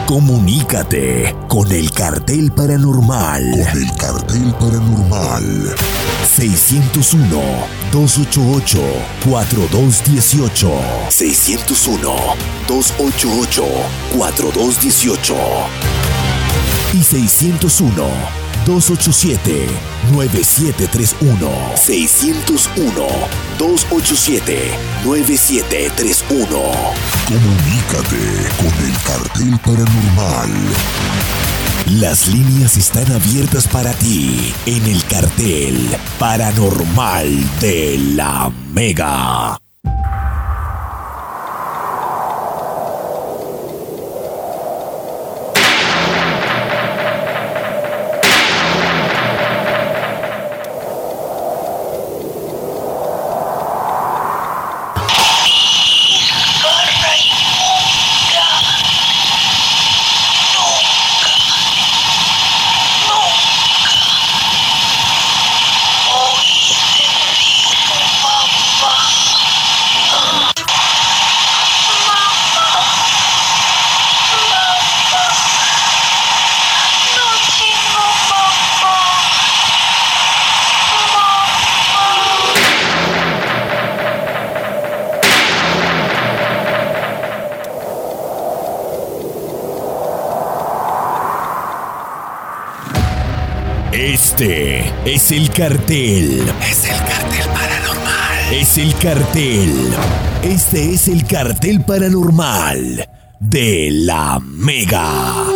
Comunícate con el Cartel Paranormal. 601-288-4218. 601-288-4218. Y 601-287-9731. 601-287-9731. Comunícate con el Cartel Paranormal. Las líneas están abiertas para ti en el Cartel Paranormal de la Mega. Este es el cartel. Es el cartel paranormal. Es el cartel. Este es el cartel paranormal de la Mega.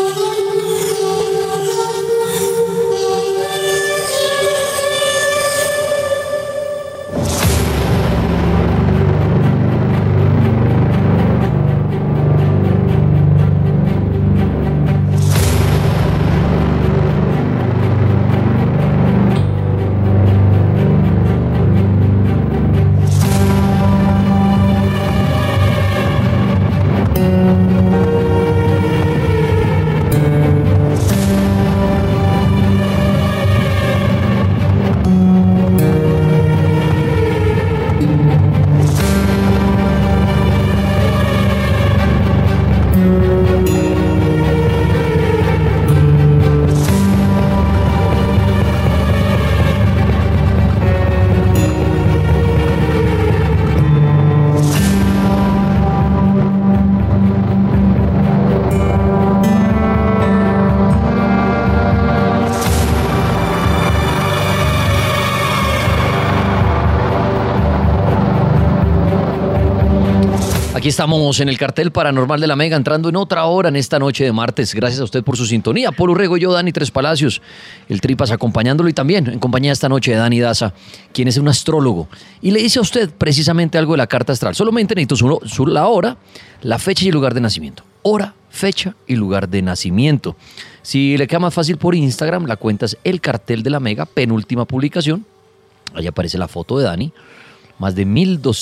Aquí estamos en el Cartel Paranormal de la Mega, entrando en otra hora en esta noche de martes. Gracias a usted por su sintonía. Paul Urrego y yo, Dani Tres Palacios, el Tripas acompañándolo, y también en compañía esta noche de Dani Daza, quien es un astrólogo. Y le dice a usted precisamente algo de la carta astral. Solamente necesito la hora, la fecha y el lugar de nacimiento. Hora, fecha y lugar de nacimiento. Si le queda más fácil por Instagram, la cuenta es El Cartel de la Mega, penúltima publicación. Ahí aparece la foto de Dani, más de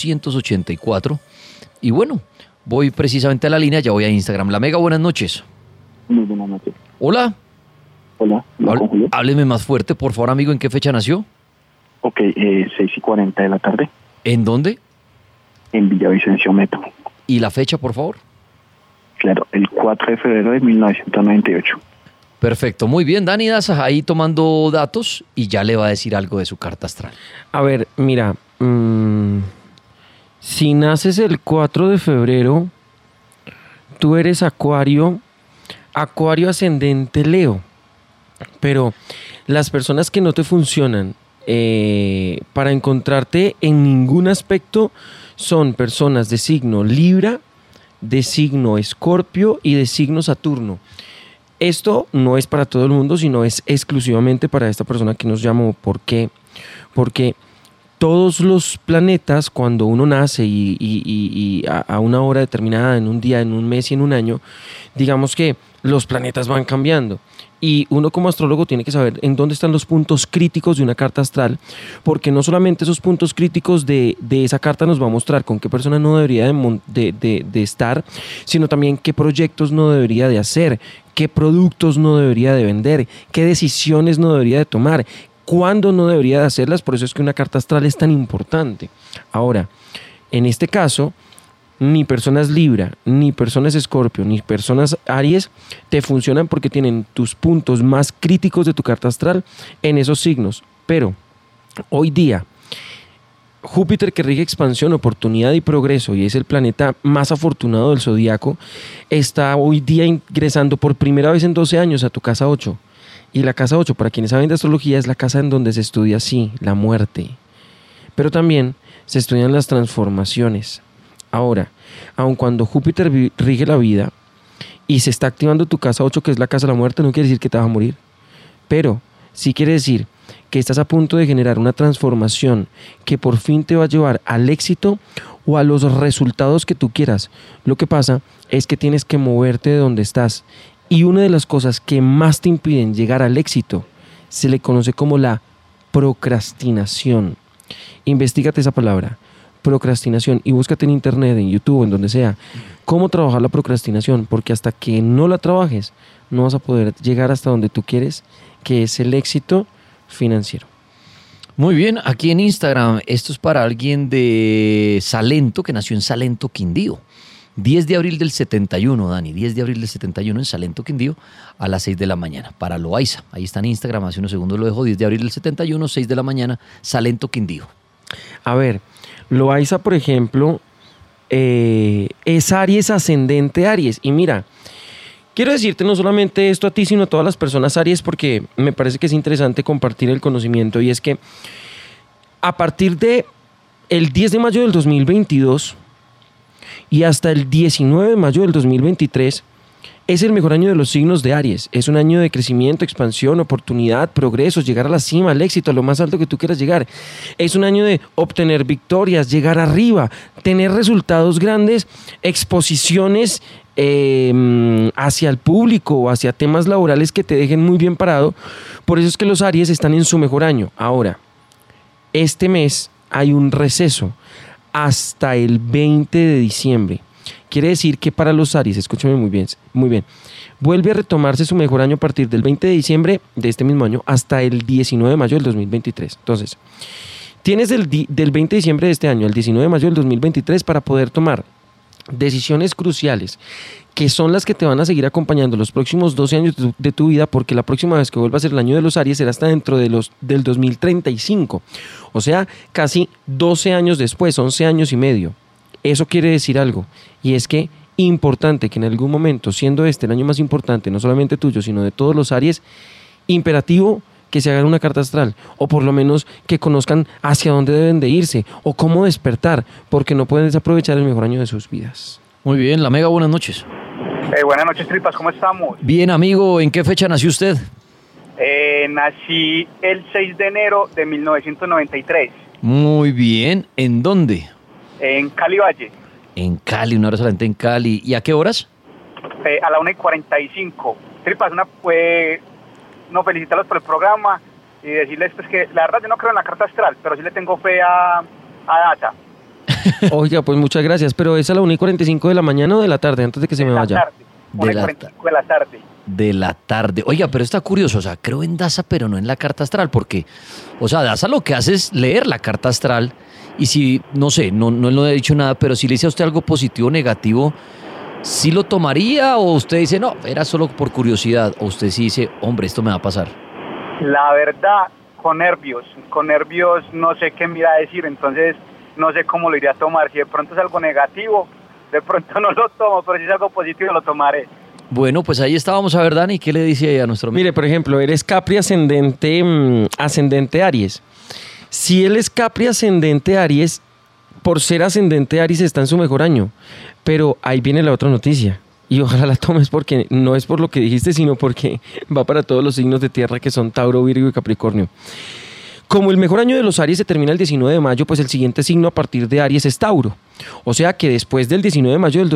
1284. Y bueno, voy precisamente a la línea, ya voy a Instagram. La Mega, buenas noches. Muy buenas noches. Hola. Hola. Hábleme más fuerte, por favor, amigo. ¿En qué fecha nació? Ok, 6:40 de la tarde. ¿En dónde? En Villavicencio Metro. ¿Y la fecha, por favor? Claro, el 4 de febrero de 1998. Perfecto, muy bien. Dani Daza ahí tomando datos y ya le va a decir algo de su carta astral. A ver, mira, si naces el 4 de febrero, tú eres Acuario ascendente Leo. Pero las personas que no te funcionan para encontrarte en ningún aspecto son personas de signo Libra, de signo Escorpio y de signo Saturno. Esto no es para todo el mundo, sino es exclusivamente para esta persona que nos llamó. ¿Por qué? Porque todos los planetas, cuando uno nace y a una hora determinada, en un día, en un mes y en un año, digamos que los planetas van cambiando. Y uno como astrólogo tiene que saber en dónde están los puntos críticos de una carta astral, porque no solamente esos puntos críticos de esa carta nos va a mostrar con qué persona no debería de estar, sino también qué proyectos no debería de hacer, qué productos no debería de vender, qué decisiones no debería de tomar, cuándo no debería de hacerlas. Por eso es que una carta astral es tan importante. Ahora, en este caso, ni personas Libra, ni personas Escorpio, ni personas Aries te funcionan porque tienen tus puntos más críticos de tu carta astral en esos signos. Pero hoy día, Júpiter, que rige expansión, oportunidad y progreso, y es el planeta más afortunado del zodiaco, está hoy día ingresando por primera vez en 12 años a tu casa 8. Y la casa 8, para quienes saben de astrología, es la casa en donde se estudia, sí, la muerte. Pero también se estudian las transformaciones. Ahora, aun cuando Júpiter rige la vida y se está activando tu casa 8, que es la casa de la muerte, no quiere decir que te vas a morir. Pero sí quiere decir que estás a punto de generar una transformación que por fin te va a llevar al éxito o a los resultados que tú quieras. Lo que pasa es que tienes que moverte de donde estás. Y una de las cosas que más te impiden llegar al éxito se le conoce como la procrastinación. Investígate esa palabra, procrastinación, y búscate en internet, en YouTube, en donde sea, cómo trabajar la procrastinación, porque hasta que no la trabajes, no vas a poder llegar hasta donde tú quieres, que es el éxito financiero. Muy bien, aquí en Instagram, esto es para alguien de Salento, que nació en Salento, Quindío. 10 de abril del 71, Dani, 10 de abril del 71 en Salento, Quindío, a las 6 de la mañana, para Loaiza. Ahí está en Instagram, hace unos segundos lo dejo, 10 de abril del 71, 6 de la mañana, Salento, Quindío. A ver, Loaiza, por ejemplo, es Aries ascendente Aries. Y mira, quiero decirte no solamente esto a ti, sino a todas las personas Aries, porque me parece que es interesante compartir el conocimiento. Y es que a partir de el 10 de mayo del 2022 y hasta el 19 de mayo del 2023, es el mejor año de los signos de Aries. Es un año de crecimiento, expansión, oportunidad, progresos, llegar a la cima, al éxito, a lo más alto que tú quieras llegar. Es un año de obtener victorias, llegar arriba, tener resultados grandes, exposiciones hacia el público o hacia temas laborales que te dejen muy bien parado. Por eso es que los Aries están en su mejor año. Ahora, este mes hay un receso hasta el 20 de diciembre. Quiere decir que para los Aries, escúchame muy bien, vuelve a retomarse su mejor año a partir del 20 de diciembre de este mismo año hasta el 19 de mayo del 2023. Entonces, tienes del 20 de diciembre de este año al 19 de mayo del 2023 para poder tomar decisiones cruciales, que son las que te van a seguir acompañando los próximos 12 años de tu vida, porque la próxima vez que vuelva a ser el año de los Aries será hasta dentro del 2035. O sea, casi 12 años después, 11 años y medio. Eso quiere decir algo, y es que importante que en algún momento, siendo este el año más importante, no solamente tuyo, sino de todos los Aries, imperativo que se hagan una carta astral, o por lo menos que conozcan hacia dónde deben de irse, o cómo despertar, porque no pueden desaprovechar el mejor año de sus vidas. Muy bien, La Mega, buenas noches. Buenas noches, Tripas, ¿cómo estamos? Bien, amigo, ¿en qué fecha nació usted? Nací el 6 de enero de 1993. Muy bien, ¿en dónde? En Cali Valle. En Cali, una hora solamente en Cali. ¿Y a qué horas? A la 1:45. Tripas, no, felicitarlos por el programa y decirles pues que la verdad yo no creo en la carta astral, pero sí le tengo fe a Data. Oiga, pues muchas gracias, pero ¿es a la 1:45 de la mañana o de la tarde, antes de que se me vaya? Tarde, 1:45 de la tarde. De la tarde. Oiga, pero está curioso, o sea, creo en Daza, pero no en la carta astral, porque, o sea, Daza lo que hace es leer la carta astral, y si, no sé, no le he dicho nada, pero si le dice a usted algo positivo o negativo, ¿sí lo tomaría o usted dice, no, era solo por curiosidad? O usted sí dice, hombre, esto me va a pasar. La verdad, con nervios no sé qué me irá a decir, entonces no sé cómo lo iría a tomar. Si de pronto es algo negativo, de pronto no lo tomo, pero si es algo positivo lo tomaré. Bueno, pues ahí está, vamos a ver, Dani, ¿qué le dice ahí a nuestro amigo? Mire, por ejemplo, eres Capri ascendente Aries. Si él es Capri ascendente Aries, por ser ascendente Aries está en su mejor año. Pero ahí viene la otra noticia. Y ojalá la tomes, porque no es por lo que dijiste, sino porque va para todos los signos de tierra que son Tauro, Virgo y Capricornio. Como el mejor año de los Aries se termina el 19 de mayo, pues el siguiente signo a partir de Aries es Tauro. O sea que después del 19 de mayo del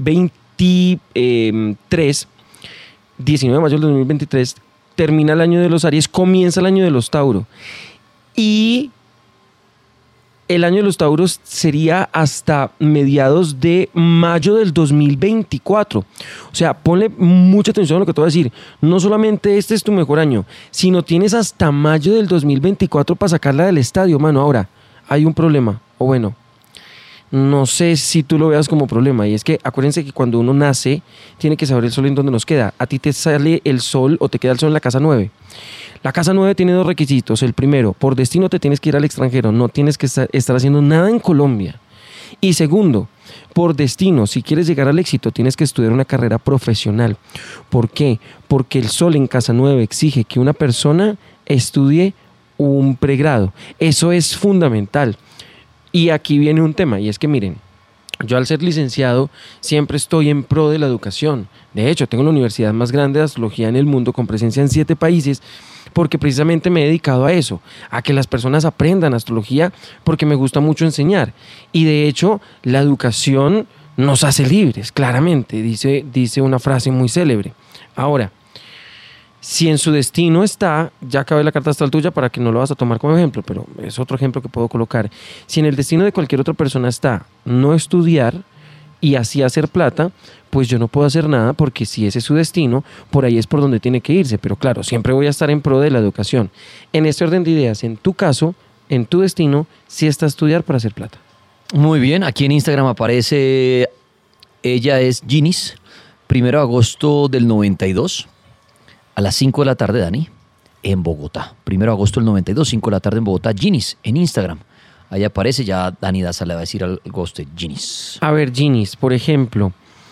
2023, 19 de mayo del 2023, termina el año de los Aries, comienza el año de los Tauro. Y el año de los Tauros sería hasta mediados de mayo del 2024. O sea, ponle mucha atención a lo que te voy a decir. No solamente este es tu mejor año, sino tienes hasta mayo del 2024 para sacarla del estadio, mano. Ahora, hay un problema. O bueno, no sé si tú lo veas como problema, y es que acuérdense que cuando uno nace tiene que saber el sol en dónde nos queda. A ti te sale el sol o te queda el sol en la casa 9. La casa 9 tiene 2 requisitos. El primero, por destino te tienes que ir al extranjero, no tienes que estar haciendo nada en Colombia. Y segundo, por destino, si quieres llegar al éxito, tienes que estudiar una carrera profesional. ¿Por qué? Porque el sol en casa 9 exige que una persona estudie un pregrado. Eso es fundamental. Y aquí viene un tema, y es que miren, yo al ser licenciado siempre estoy en pro de la educación. De hecho, tengo la universidad más grande de astrología en el mundo, con presencia en 7 países, porque precisamente me he dedicado a eso, a que las personas aprendan astrología, porque me gusta mucho enseñar. Y de hecho, la educación nos hace libres, claramente, dice una frase muy célebre. Ahora, si en su destino está, ya acabé la carta astral tuya para que no lo vas a tomar como ejemplo, pero es otro ejemplo que puedo colocar. Si en el destino de cualquier otra persona está no estudiar y así hacer plata, pues yo no puedo hacer nada, porque si ese es su destino, por ahí es por donde tiene que irse. Pero claro, siempre voy a estar en pro de la educación. En este orden de ideas, en tu caso, en tu destino, sí está estudiar para hacer plata. Muy bien, aquí en Instagram aparece, ella es Ginis, 1 de agosto del 92, a las 5 de la tarde, Dani, en Bogotá. 1 de agosto del 92, 5 de la tarde en Bogotá, Ginis, en Instagram. Ahí aparece, ya Dani Daza le va a decir algo a usted, Ginis. A ver, Ginis, por ejemplo,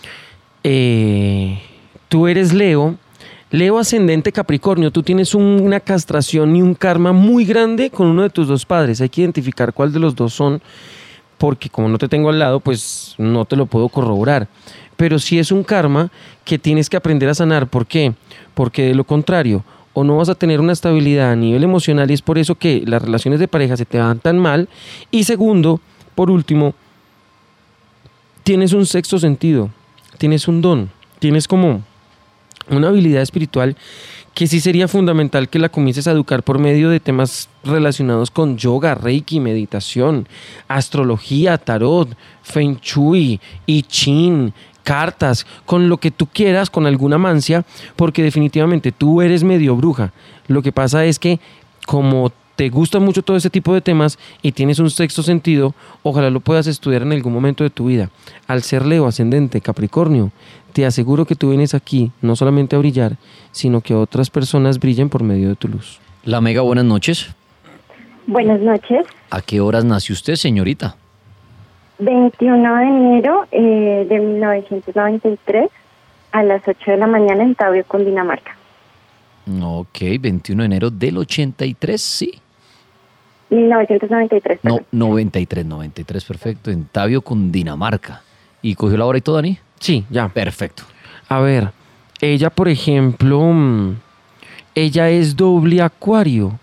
tú eres Leo ascendente Capricornio, tú tienes una castración y un karma muy grande con uno de tus 2 padres. Hay que identificar cuál de los 2 son, porque como no te tengo al lado, pues no te lo puedo corroborar. Pero sí es un karma que tienes que aprender a sanar. ¿Por qué? Porque de lo contrario, o no vas a tener una estabilidad a nivel emocional, y es por eso que las relaciones de pareja se te van tan mal. Y segundo, por último, tienes un sexto sentido, tienes un don, tienes como una habilidad espiritual que sí sería fundamental que la comiences a educar por medio de temas relacionados con yoga, reiki, meditación, astrología, tarot, feng shui, I Ching, cartas, con lo que tú quieras, con alguna mancia, porque definitivamente tú eres medio bruja. Lo que pasa es que como te gusta mucho todo ese tipo de temas y tienes un sexto sentido, ojalá lo puedas estudiar en algún momento de tu vida. Al ser Leo ascendente Capricornio, te aseguro que tú vienes aquí no solamente a brillar, sino que otras personas brillen por medio de tu luz. La Mega, buenas noches. Buenas noches. ¿A qué horas nació usted, señorita? 21 de enero de 1993 a las 8 de la mañana en Tabio, Cundinamarca. Ok, 21 de enero del 83, ¿sí? 1993. No, 93, perfecto. En Tabio, Cundinamarca. ¿Y cogió la hora y todo, Dani? Sí, ya. Perfecto. A ver, ella, por ejemplo, ella es doble Acuario.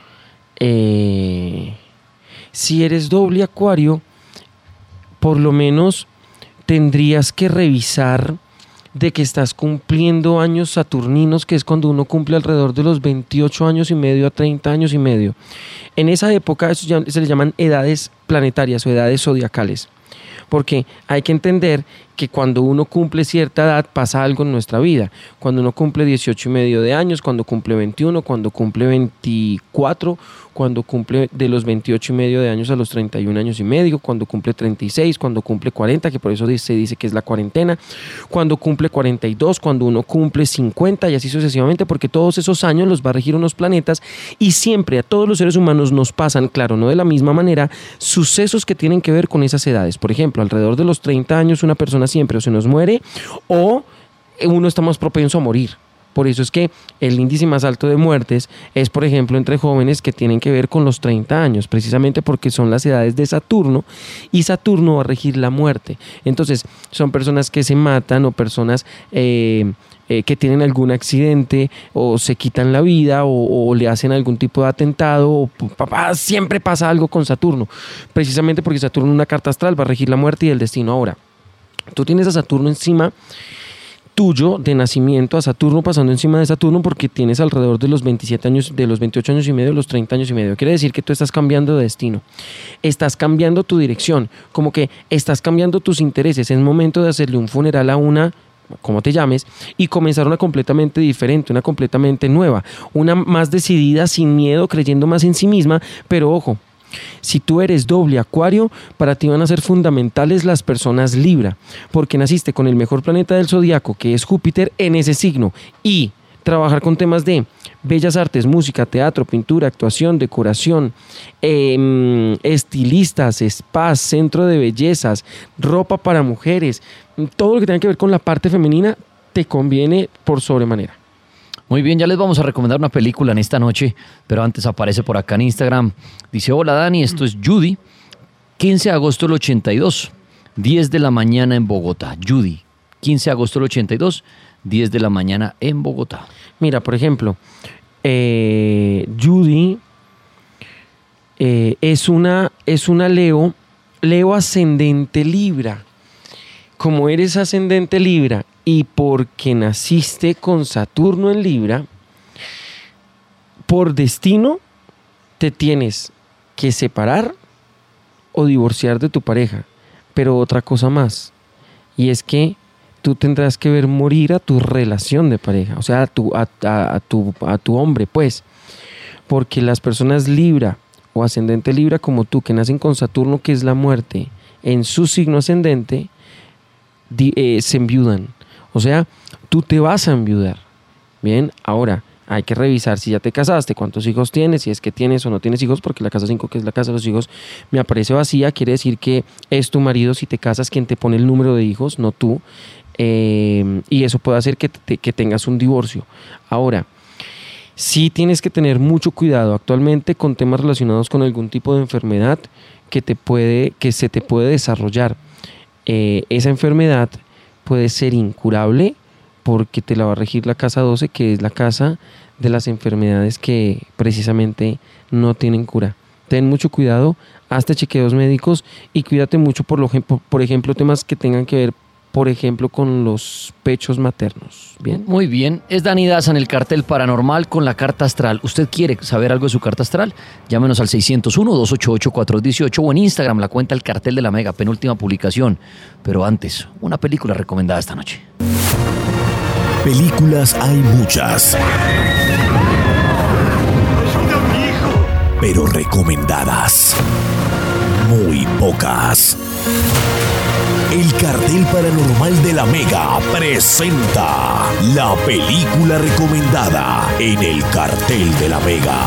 Si eres doble Acuario, por lo menos tendrías que revisar de que estás cumpliendo años saturninos, que es cuando uno cumple alrededor de los 28 años y medio a 30 años y medio. En esa época eso ya se le llaman edades planetarias o edades zodiacales, porque hay que entender que cuando uno cumple cierta edad pasa algo en nuestra vida. Cuando uno cumple 18 y medio de años, cuando cumple 21, cuando cumple 24, cuando cumple de los 28 y medio de años a los 31 años y medio, cuando cumple 36, cuando cumple 40, que por eso se dice que es la cuarentena, cuando cumple 42, cuando uno cumple 50 y así sucesivamente, porque todos esos años los va a regir unos planetas y siempre a todos los seres humanos nos pasan, claro, no de la misma manera, sucesos que tienen que ver con esas edades. Por ejemplo, alrededor de los 30 años una persona siempre o se nos muere o uno está más propenso a morir. Por eso es que el índice más alto de muertes es, por ejemplo, entre jóvenes que tienen que ver con los 30 años, precisamente porque son las edades de Saturno y Saturno va a regir la muerte. Entonces, son personas que se matan o personas que tienen algún accidente o se quitan la vida o le hacen algún tipo de atentado o siempre pasa algo con Saturno, precisamente porque Saturno en una carta astral va a regir la muerte y el destino. Ahora, tú tienes a Saturno encima tuyo de nacimiento, a Saturno pasando encima de Saturno, porque tienes alrededor de los 27 años, de los 28 años y medio, de los 30 años y medio. Quiere decir que tú estás cambiando de destino, estás cambiando tu dirección, como que estás cambiando tus intereses. Es momento de hacerle un funeral a una, como te llames, y comenzar una completamente diferente, una completamente nueva, una más decidida, sin miedo, creyendo más en sí misma. Pero ojo, Si tú eres doble Acuario, para ti van a ser fundamentales las personas Libra, porque naciste con el mejor planeta del zodiaco, que es Júpiter, en ese signo. Y trabajar con temas de bellas artes, música, teatro, pintura, actuación, decoración, estilistas, spas, centro de bellezas, ropa para mujeres, todo lo que tenga que ver con la parte femenina te conviene por sobremanera. Muy bien, ya les vamos a recomendar una película en esta noche, pero antes aparece por acá en Instagram. Dice, hola Dani, esto es Judy, 15 de agosto del 82, 10 de la mañana en Bogotá. Judy, 15 de agosto del 82, 10 de la mañana en Bogotá. Mira, por ejemplo, Judy es una Leo ascendente Libra. Como eres ascendente Libra y porque naciste con Saturno en Libra, por destino te tienes que separar o divorciar de tu pareja. Pero otra cosa más, y es que tú tendrás que ver morir a tu relación de pareja, o sea, a tu hombre, pues. Porque las personas Libra o ascendente Libra como tú, que nacen con Saturno, que es la muerte, en su signo ascendente, se enviudan. O sea, tú te vas a enviudar. Bien, ahora hay que revisar si ya te casaste, cuántos hijos tienes, si es que tienes o no tienes hijos, porque la casa 5, que es la casa de los hijos, me aparece vacía, quiere decir que es tu marido, si te casas, quien te pone el número de hijos, no tú. Y eso puede hacer que tengas un divorcio. Ahora, sí tienes que tener mucho cuidado actualmente con temas relacionados con algún tipo de enfermedad que se te puede desarrollar. Esa enfermedad puede ser incurable porque te la va a regir la casa 12, que es la casa de las enfermedades que precisamente no tienen cura. Ten mucho cuidado, hazte chequeos médicos y cuídate mucho por ejemplo, temas que tengan que ver, por ejemplo, con los pechos maternos. ¿Bien? Muy bien. Es Dani Daza en el Cartel Paranormal con la carta astral. ¿Usted quiere saber algo de su carta astral? Llámenos al 601-288-418 o en Instagram, la cuenta El Cartel de la Mega, penúltima publicación. Pero antes, una película recomendada esta noche. Películas hay muchas, pero recomendadas muy pocas. El Cartel Paranormal de la Mega presenta la película recomendada en el Cartel de la Mega.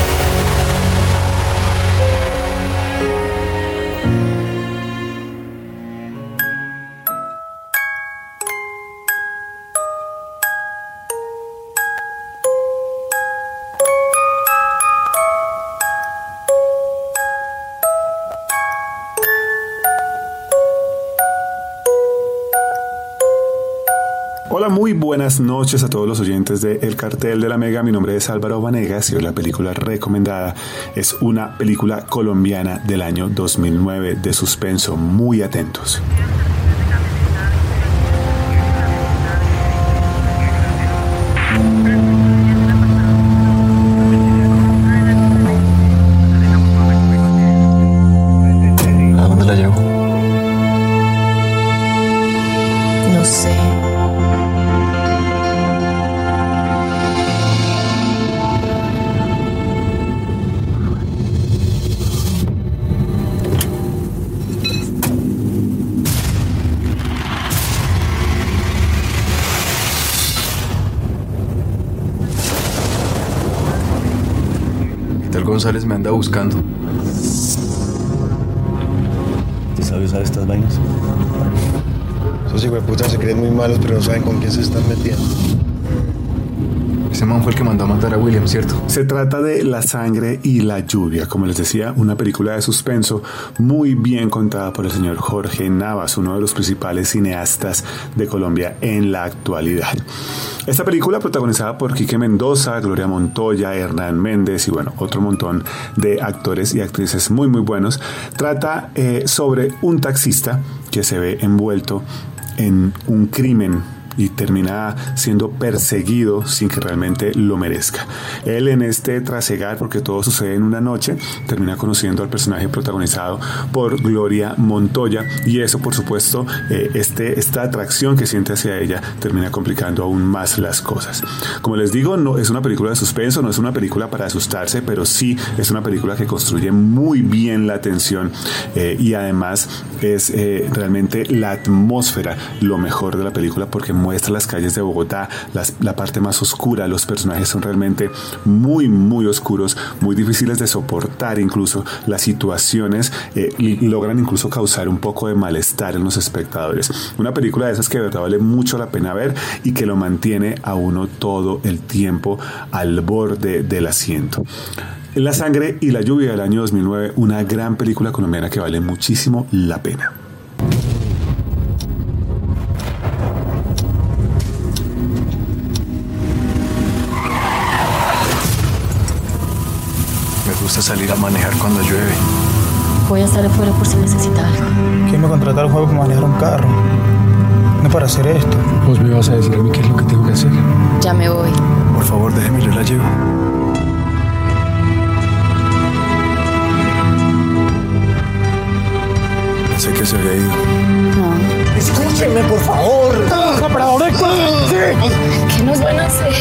Hola, muy buenas noches a todos los oyentes de El Cartel de la Mega. Mi nombre es Álvaro Vanegas y hoy la película recomendada es una película colombiana del año 2009 de suspenso. Muy atentos. ¿A dónde la llevo? No sé. Tal González me anda buscando. ¿Te sabe usar estas vainas? Esos hijueputas se creen muy malos, pero no saben con quién se están metiendo. Ese man fue el que mandó a matar a William, ¿cierto? Se trata de La sangre y la lluvia, como les decía, una película de suspenso muy bien contada por el señor Jorge Navas, uno de los principales cineastas de Colombia en la actualidad. Esta película, protagonizada por Quique Mendoza, Gloria Montoya, Hernán Méndez y bueno, otro montón de actores y actrices muy muy buenos, trata sobre un taxista que se ve envuelto en un crimen y termina siendo perseguido sin que realmente lo merezca. Él, en este trasegar, porque todo sucede en una noche, termina conociendo al personaje protagonizado por Gloria Montoya, y eso, por supuesto, esta atracción que siente hacia ella termina complicando aún más las cosas. Como les digo, no es una película de suspenso, no es una película para asustarse, pero sí es una película que construye muy bien la tensión, y además es realmente la atmósfera lo mejor de la película, porque muestra las calles de Bogotá, la parte más oscura. Los personajes son realmente muy, muy oscuros, muy difíciles de soportar. Incluso las situaciones logran incluso causar un poco de malestar en los espectadores. Una película de esas que de verdad vale mucho la pena ver y que lo mantiene a uno todo el tiempo al borde del asiento. La sangre y la lluvia, del año 2009, una gran película colombiana que vale muchísimo la pena. Me gusta salir a manejar cuando llueve. Voy a estar afuera por si necesita algo. ¿Quién me contrató al juego para manejar un carro? No para hacer esto. ¿Vos me vas a decir a mí qué es lo que tengo que hacer? Ya me voy. Por favor, déjeme, yo la llevo. Pensé que se había ido. No. Escúchenme, por favor. ¡Operador, sí! ¿Qué nos van a hacer?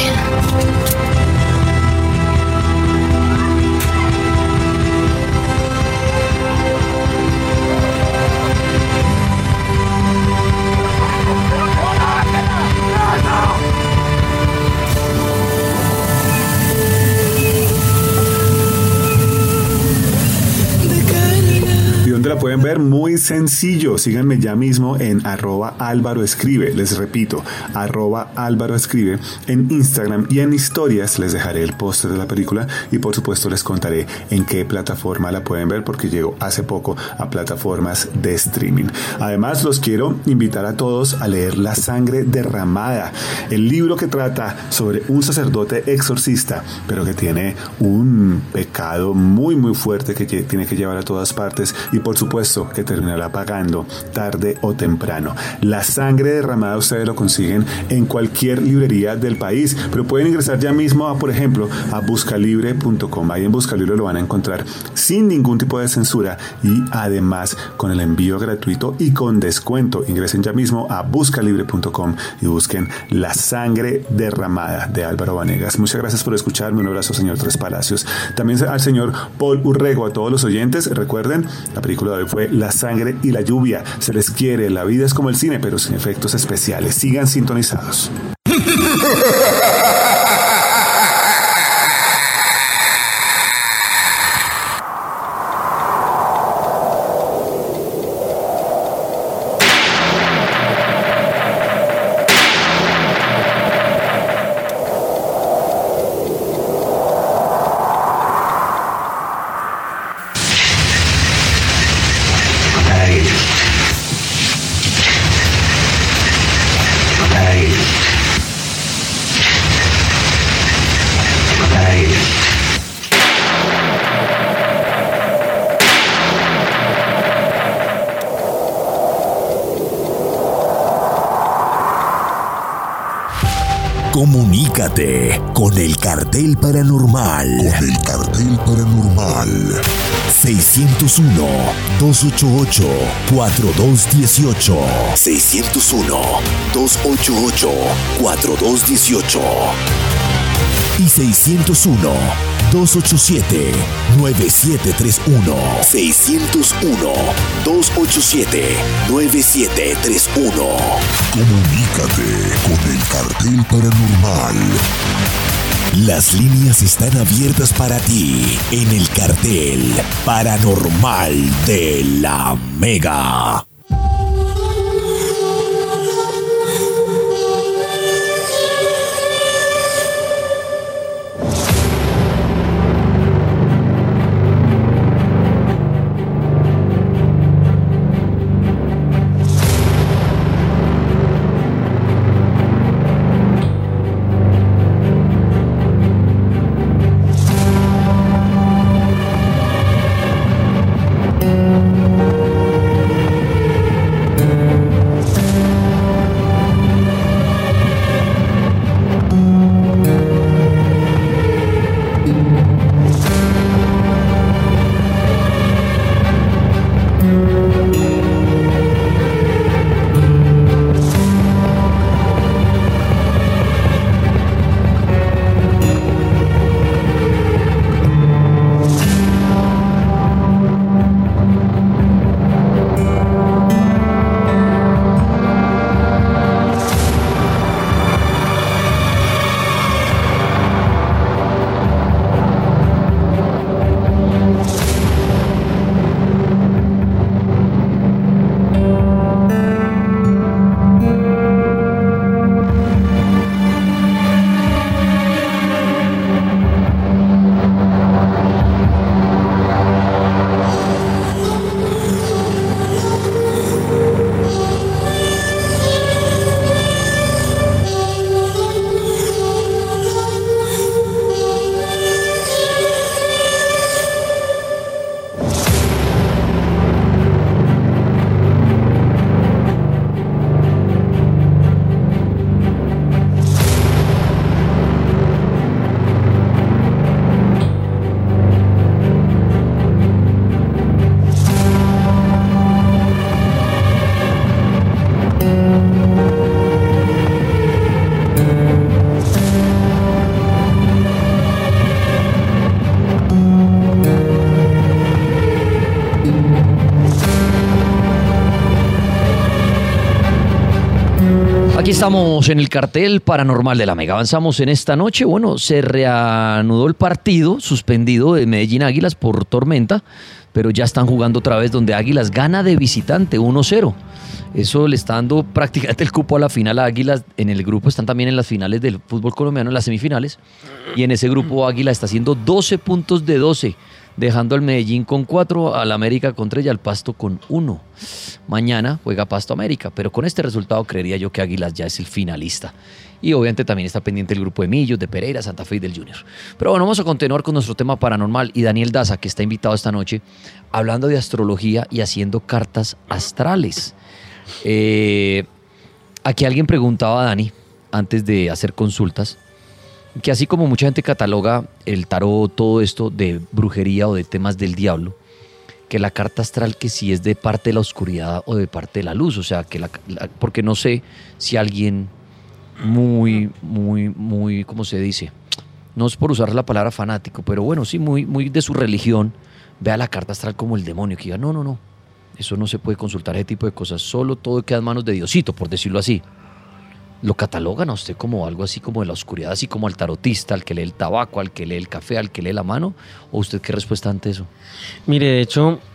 La pueden ver muy sencillo. Síganme ya mismo en @AlvaroEscribe. Les repito, @AlvaroEscribe en Instagram, y en historias les dejaré el póster de la película y por supuesto les contaré en qué plataforma la pueden ver, porque llegó hace poco a plataformas de streaming. Además, los quiero invitar a todos a leer La sangre derramada, el libro que trata sobre un sacerdote exorcista, pero que tiene un pecado muy muy fuerte que tiene que llevar a todas partes, y por supuesto que terminará pagando tarde o temprano. La sangre derramada ustedes lo consiguen en cualquier librería del país, pero pueden ingresar ya mismo a, por ejemplo, a buscalibre.com. Ahí en Buscalibre lo van a encontrar sin ningún tipo de censura y además con el envío gratuito y con descuento. Ingresen ya mismo a buscalibre.com y busquen La sangre derramada, de Álvaro Vanegas. Muchas gracias por escucharme. Un abrazo, señor Tres Palacios. También al señor Paul Urrego, a todos los oyentes. Recuerden, la película de hoy fue La sangre y la lluvia. Se les quiere, la vida es como el cine, pero sin efectos especiales. Sigan sintonizados. Comunícate con el Cartel Paranormal. 601-288-4218. 601-288-4218. Y 601-287-9731. 601-287-9731. Comunícate con el Cartel Paranormal. Las líneas están abiertas para ti en el Cartel Paranormal de la Mega. Aquí estamos en el cartel paranormal de la Mega. Avanzamos en esta noche. Bueno, se reanudó el partido suspendido de Medellín Águilas por tormenta, pero ya están jugando otra vez donde Águilas gana de visitante 1-0. Eso le está dando prácticamente el cupo a la final a Águilas. En el grupo están también en las finales del fútbol colombiano, en las semifinales. Y en ese grupo Águila está haciendo 12 puntos de 12, dejando al Medellín con 4, al América con 3 y al Pasto con 1. Mañana juega Pasto América, pero con este resultado creería yo que Águilas ya es el finalista. Y obviamente también está pendiente el grupo de Millos, de Pereira, Santa Fe y del Junior. Pero bueno, vamos a continuar con nuestro tema paranormal y Daniel Daza, que está invitado esta noche, hablando de astrología y haciendo cartas astrales. Aquí alguien preguntaba a Dani, antes de hacer consultas, que así como mucha gente cataloga el tarot, todo esto de brujería o de temas del diablo, que la carta astral que sí es de parte de la oscuridad o de parte de la luz, o sea, que porque no sé si alguien muy, ¿cómo se dice? No es por usar la palabra fanático, pero bueno, sí, muy de su religión, vea la carta astral como el demonio, que diga, no, eso no se puede consultar, ese tipo de cosas, solo todo queda en manos de Diosito, por decirlo así. ¿Lo catalogan a usted como algo así como de la oscuridad, así como al tarotista, al que lee el tabaco, al que lee el café, al que lee la mano? ¿O usted qué respuesta ante eso? Mire, de hecho,